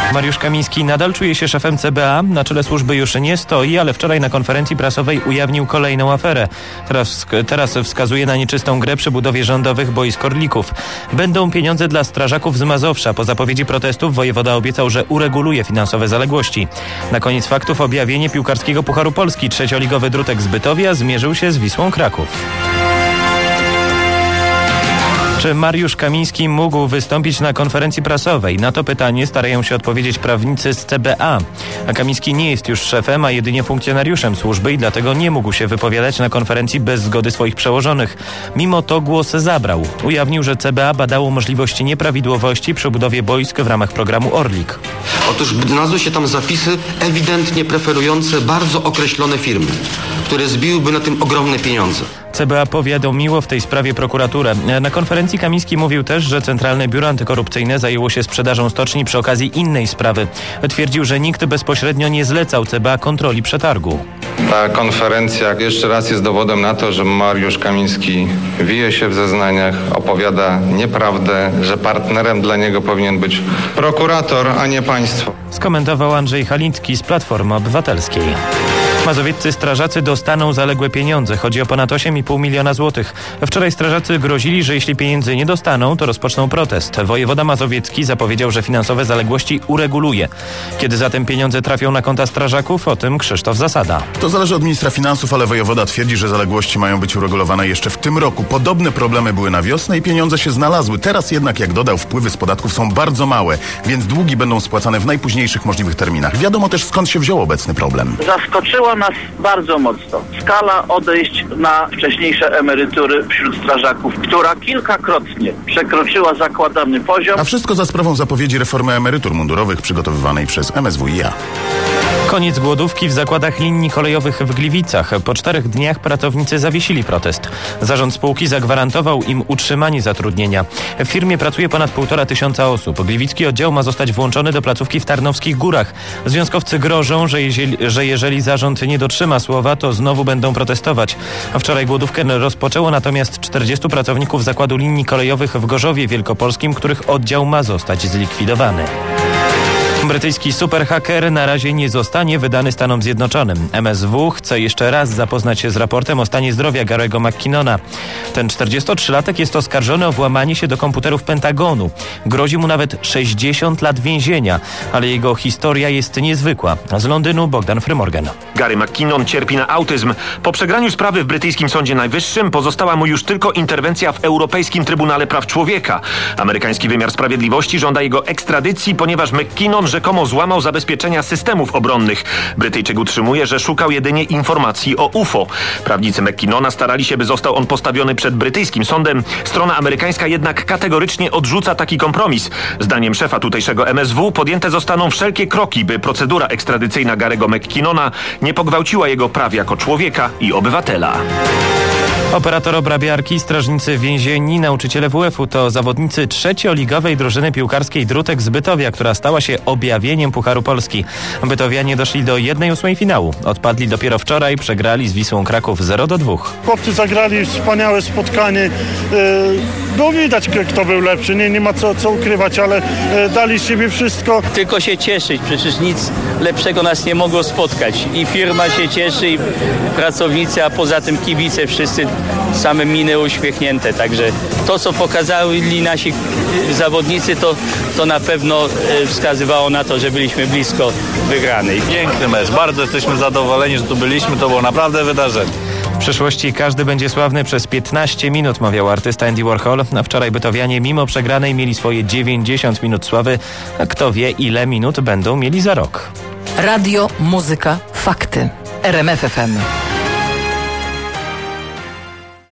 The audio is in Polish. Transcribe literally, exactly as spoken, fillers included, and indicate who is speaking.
Speaker 1: Mariusz Kamiński nadal czuje się szefem C B A. Na czele służby już nie stoi, ale wczoraj na konferencji prasowej ujawnił kolejną aferę. Teraz, teraz wskazuje na nieczystą grę przy budowie rządowych boisk Orlików. Będą pieniądze dla strażaków z Mazowsza. Po zapowiedzi protestów wojewoda obiecał, że ureguluje finansowe zaległości. Na koniec faktów objawienie piłkarskiego Pucharu Polski. Trzecioligowy Drutek z Bytowia zmierzył się z Wisłą Kraków. Czy Mariusz Kamiński mógł wystąpić na konferencji prasowej? Na to pytanie starają się odpowiedzieć prawnicy z C B A. A Kamiński nie jest już szefem, a jedynie funkcjonariuszem służby i dlatego nie mógł się wypowiadać na konferencji bez zgody swoich przełożonych. Mimo to głos zabrał. Ujawnił, że C B A badało możliwości nieprawidłowości przy budowie boisk w ramach programu Orlik.
Speaker 2: Otóż znalazły się tam zapisy ewidentnie preferujące bardzo określone firmy, które zbiłyby na tym ogromne pieniądze.
Speaker 1: C B A powiadomiło w tej sprawie prokuraturę. Na konferencji Kamiński mówił też, że Centralne Biuro Antykorupcyjne zajęło się sprzedażą stoczni przy okazji innej sprawy. Twierdził, że nikt bezpośrednio nie zlecał C B A kontroli przetargu.
Speaker 3: Ta konferencja jeszcze raz jest dowodem na to, że Mariusz Kamiński wije się w zeznaniach, opowiada nieprawdę, że partnerem dla niego powinien być prokurator, a nie państwo.
Speaker 1: Skomentował Andrzej Halicki z Platformy Obywatelskiej. Mazowieccy strażacy dostaną zaległe pieniądze. Chodzi o ponad osiem i pół miliona złotych. Wczoraj strażacy grozili, że jeśli pieniędzy nie dostaną, to rozpoczną protest. Wojewoda mazowiecki zapowiedział, że finansowe zaległości ureguluje. Kiedy zatem pieniądze trafią na konta strażaków? O tym Krzysztof Zasada.
Speaker 4: To zależy od ministra finansów, ale wojewoda twierdzi, że zaległości mają być uregulowane jeszcze w tym roku. Podobne problemy były na wiosnę i pieniądze się znalazły. Teraz jednak, jak dodał, wpływy z podatków są bardzo małe, więc długi będą spłacane w najpóźniejszych możliwych terminach. Wiadomo też, skąd się wziął obecny problem.
Speaker 5: Zaskoczyło nas bardzo mocno skala odejść na wcześniejsze emerytury wśród strażaków, która kilkakrotnie przekroczyła zakładany poziom.
Speaker 4: A wszystko za sprawą zapowiedzi reformy emerytur mundurowych przygotowywanej przez M S W i A.
Speaker 1: Koniec głodówki w zakładach linii kolejowych w Gliwicach. Po czterech dniach pracownicy zawiesili protest. Zarząd spółki zagwarantował im utrzymanie zatrudnienia. W firmie pracuje ponad półtora tysiąca osób. Gliwicki oddział ma zostać włączony do placówki w Tarnowskich Górach. Związkowcy grożą, że jeżeli, że jeżeli zarząd nie dotrzyma słowa, to znowu będą protestować. A wczoraj głodówkę rozpoczęło natomiast czterdziestu pracowników zakładu linii kolejowych w Gorzowie Wielkopolskim, których oddział ma zostać zlikwidowany. Brytyjski superhaker na razie nie zostanie wydany Stanom Zjednoczonym. M S W chce jeszcze raz zapoznać się z raportem o stanie zdrowia Gary'ego McKinnona. Ten czterdziestotrzylatek jest oskarżony o włamanie się do komputerów Pentagonu. Grozi mu nawet sześćdziesiąt lat więzienia, ale jego historia jest niezwykła. Z Londynu Bogdan Frymorgan.
Speaker 6: Gary McKinnon cierpi na autyzm. Po przegraniu sprawy w brytyjskim Sądzie Najwyższym pozostała mu już tylko interwencja w Europejskim Trybunale Praw Człowieka. Amerykański wymiar sprawiedliwości żąda jego ekstradycji, ponieważ McKinnon rzekomo złamał zabezpieczenia systemów obronnych. Brytyjczyk utrzymuje, że szukał jedynie informacji o U F O. Prawnicy McKinnona starali się, by został on postawiony przed brytyjskim sądem. Strona amerykańska jednak kategorycznie odrzuca taki kompromis. Zdaniem szefa tutejszego M S W podjęte zostaną wszelkie kroki, by procedura ekstradycyjna Gary'ego McKinnona nie pogwałciła jego praw jako człowieka i obywatela.
Speaker 1: Operator obrabiarki, strażnicy więzieni, nauczyciele W F-u to zawodnicy trzecioligowej drużyny piłkarskiej Drutek z Bytowia, która stała się objawieniem Pucharu Polski. Bytowianie doszli do jednej ósmej finału. Odpadli dopiero wczoraj, przegrali z Wisłą Kraków zero do dwóch.
Speaker 7: Chłopcy zagrali wspaniałe spotkanie. Było widać, kto był lepszy. Nie, nie ma co, co ukrywać, ale dali z siebie wszystko.
Speaker 8: Tylko się cieszyć. Przecież nic lepszego nas nie mogło spotkać. I firma się cieszy, i pracownicy, a poza tym kibice wszyscy same miny uśmiechnięte, także to, co pokazali nasi zawodnicy, to, to na pewno wskazywało na to, że byliśmy blisko wygranej.
Speaker 9: Piękny mecz, bardzo jesteśmy zadowoleni, że tu byliśmy, to było naprawdę wydarzenie.
Speaker 1: W przyszłości każdy będzie sławny przez piętnaście minut, mawiał artysta Andy Warhol. A wczoraj bytowianie mimo przegranej mieli swoje dziewięćdziesiąt minut sławy, a kto wie, ile minut będą mieli za rok.
Speaker 10: Radio, muzyka, fakty. R M F F M.